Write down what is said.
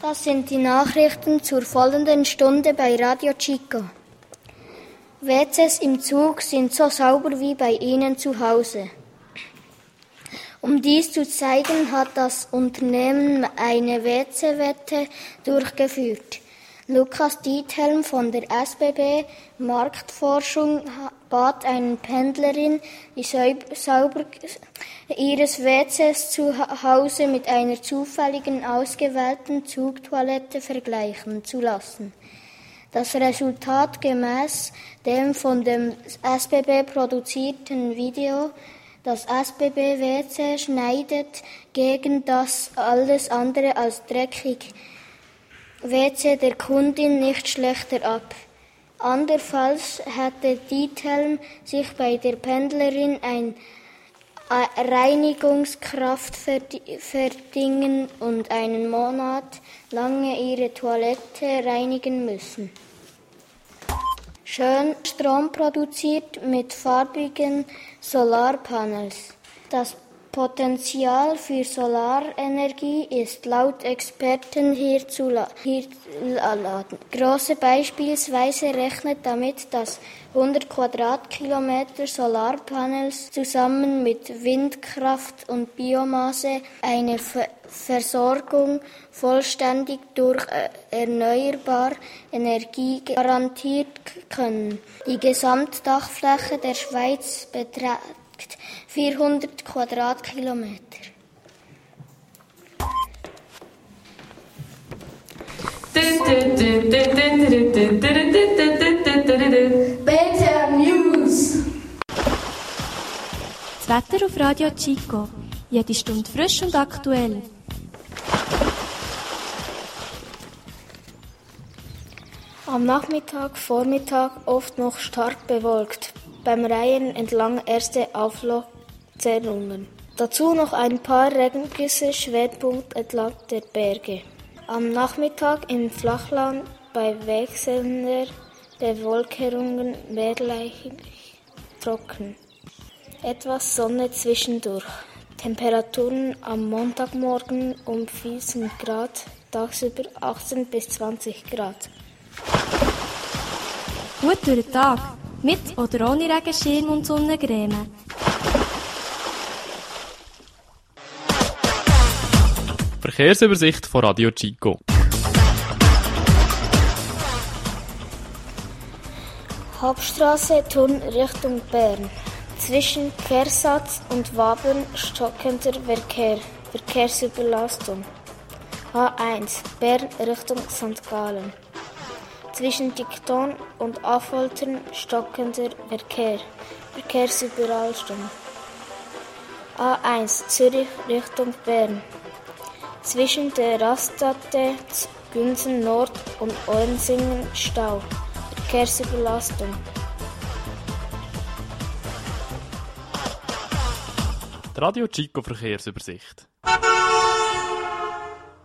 Das sind die Nachrichten zur folgenden Stunde bei Radio Chico. WCs im Zug sind so sauber wie bei Ihnen zu Hause. Um dies zu zeigen, hat das Unternehmen eine WC-Wette durchgeführt. Lukas Diethelm von der SBB Marktforschung bat eine Pendlerin, die Sauber ihres WCs zu Hause mit einer zufälligen ausgewählten Zugtoilette vergleichen zu lassen. Das Resultat gemäß dem von dem SBB produzierten Video, das SBB WC schneidet gegen das alles andere als dreckig WC der Kundin nicht schlechter ab. Andernfalls hätte Diethelm sich bei der Pendlerin ein Reinigungskraft verdingen und einen Monat lang ihre Toilette reinigen müssen. Schön Strom produziert mit farbigen Solarpanels. Das Potenzial für Solarenergie ist laut Experten hierzuladen. Große beispielsweise rechnet damit, dass 100 Quadratkilometer Solarpanels zusammen mit Windkraft und Biomasse eine Versorgung vollständig durch erneuerbare Energie garantieren können. Die Gesamtdachfläche der Schweiz beträgt 400 Quadratkilometer. BTR News. Das Wetter auf Radio Chico. Jede Stunde frisch und aktuell. Am Nachmittag, Vormittag oft noch stark bewölkt. Beim Rhein entlang erste Auflockerungen. Dazu noch ein paar Regengüsse, Schwerpunkt entlang der Berge. Am Nachmittag im Flachland bei wechselnder Bewölkungen mehrheitlich trocken. Etwas Sonne zwischendurch. Temperaturen am Montagmorgen um 14 Grad, tagsüber 18 bis 20 Grad. Gut durch den Tag. Mit oder ohne Regenschirm und Sonnencreme. Verkehrsübersicht von Radio Chico. Hauptstraße Thun Richtung Bern. Zwischen Kersatz und Wabern stockender Verkehr. Verkehrsüberlastung. A1 Bern Richtung St. Gallen. Zwischen Dickton und Affoltern stockender Verkehr. Verkehrsüberlastung. A1 Zürich Richtung Bern. Zwischen der Raststätte Günsen Nord und Orensingen Stau. Verkehrsüberlastung. Die Radio Chico Verkehrsübersicht.